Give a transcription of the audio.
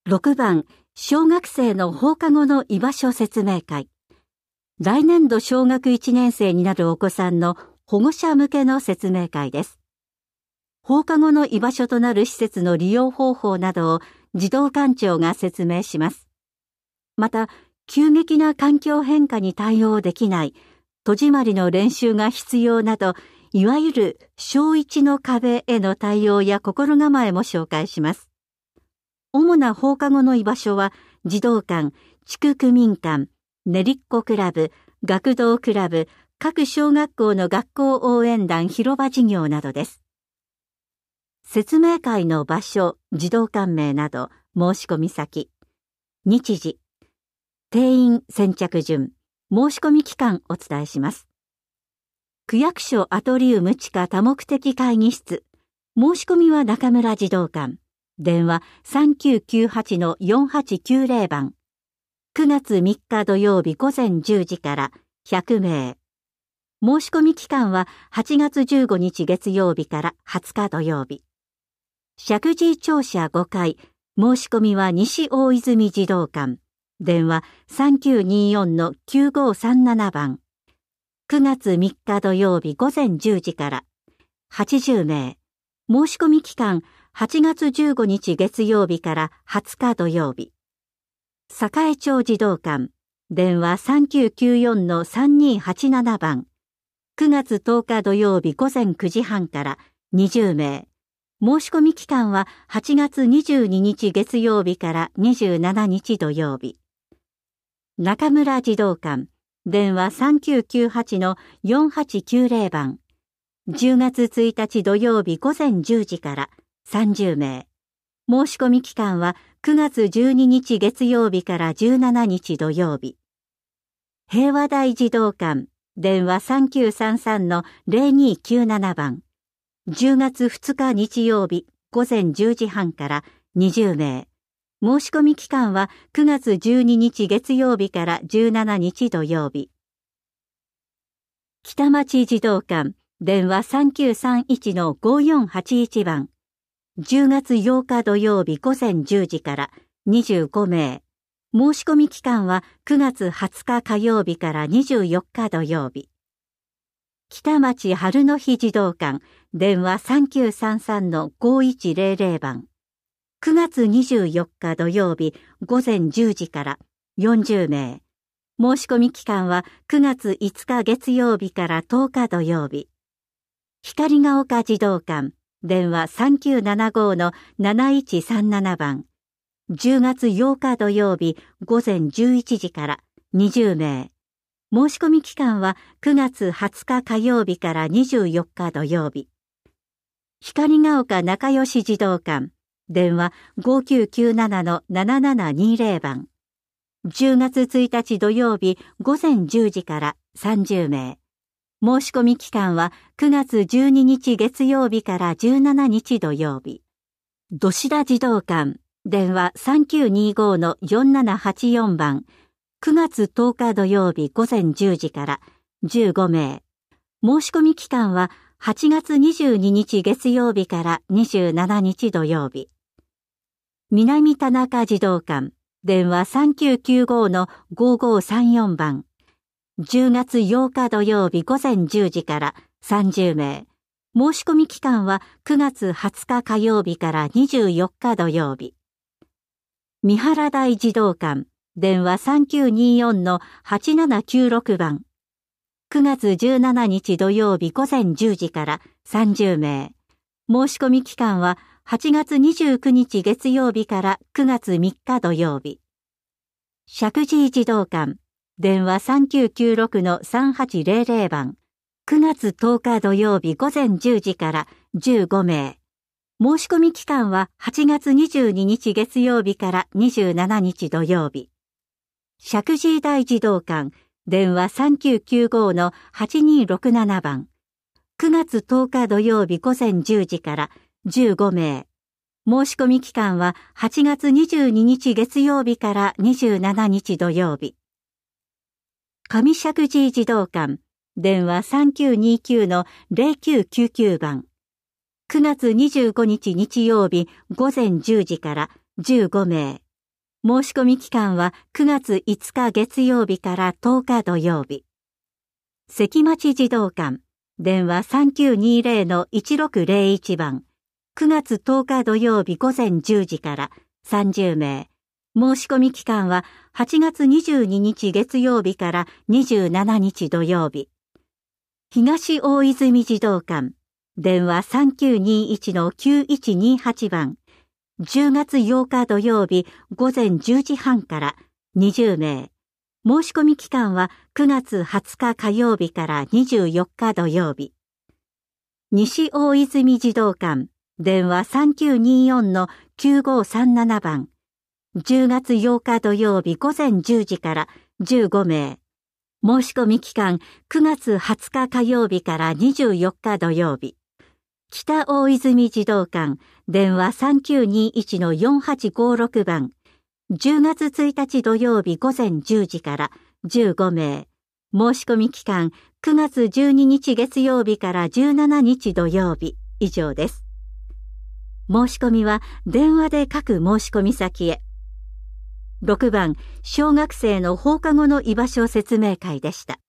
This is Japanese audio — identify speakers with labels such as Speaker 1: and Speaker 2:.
Speaker 1: 6番、小学生の放課後の居場所説明会。来年度小学1年生になるお子さんの保護者向けの説明会です。放課後の居場所となる施設の利用方法などを児童館長が説明します。また、急激な環境変化に対応できない、戸締まりの練習が必要など、いわゆる小1の壁への対応や心構えも紹介します。主な放課後の居場所は、児童館、地区区民館、ねりっこクラブ、学童クラブ、各小学校の学校応援団広場事業などです。説明会の場所、児童館名など、申し込み先、日時、定員先着順、申し込み期間お伝えします。区役所アトリウム地下多目的会議室、申し込みは中村児童館。電話 3998-4890 番。9月3日土曜日午前10時から100名。申し込み期間は8月15日月曜日から20日土曜日。石神井庁舎5階。申し込みは西大泉児童館。電話 3924-9537 番。9月3日土曜日午前10時から80名。申し込み期間8月15日月曜日から20日土曜日。栄町児童館。電話 3994-3287 番。9月10日土曜日午前9時半から20名。申し込み期間は8月22日月曜日から27日土曜日。中村児童館。電話 3998-4890 番。10月1日土曜日午前10時から30名。申し込み期間は9月12日月曜日から17日土曜日。平和台児童館。電話 3933-0297 番。10月2日日曜日午前10時半から20名。申し込み期間は9月12日月曜日から17日土曜日。北町児童館。電話 3931-5481 番。10月8日土曜日午前10時から25名。申し込み期間は9月20日火曜日から24日土曜日。北町春の日児童館。電話 3933-5100 番。9月24日土曜日午前10時から40名。申し込み期間は9月5日月曜日から10日土曜日。光が丘児童館。電話 3975-7137 番。10月8日土曜日午前11時から20名。申し込み期間は9月20日火曜日から24日土曜日。光が丘仲良し児童館。電話 5997-7720 番。10月1日土曜日午前10時から30名。申し込み期間は9月12日月曜日から17日土曜日。土志田児童館。電話 3925-4784 番。9月10日土曜日午前10時から15名。申し込み期間は8月22日月曜日から27日土曜日。南田中児童館。電話 3995-5534 番。10月8日土曜日午前10時から30名。申し込み期間は9月20日火曜日から24日土曜日。三原台児童館。電話 3924-8796 番。9月17日土曜日午前10時から30名。申し込み期間は8月29日月曜日から9月3日土曜日。石神井児童館。電話 3996-3800 番。9月10日土曜日午前10時から15名。申し込み期間は8月22日月曜日から27日土曜日。石神井台児童館。電話 3995-8267 番。9月10日土曜日午前10時から15名。申し込み期間は8月22日月曜日から27日土曜日。上石神井児童館。電話 3929-0999 番。9月25日日曜日午前10時から15名。 申し込み期間は9月5日月曜日から10日土曜日。関町児童館、電話 3920-1601 番、9月10日土曜日午前10時から30名。申し込み期間は8月22日月曜日から27日土曜日。東大泉児童館、電話 3921-9128 番、10月8日土曜日午前10時半から20名。申し込み期間は9月20日火曜日から24日土曜日。西大泉児童館、電話 3924-9537 番、10月8日土曜日午前10時から15名。申し込み期間9月20日火曜日から24日土曜日。北大泉児童館、電話 3921-4856 番、10月1日土曜日午前10時から15名。申し込み期間9月12日月曜日から17日土曜日。以上です。申し込みは電話で各申し込み先へ。6番、小学生の放課後の居場所説明会でした。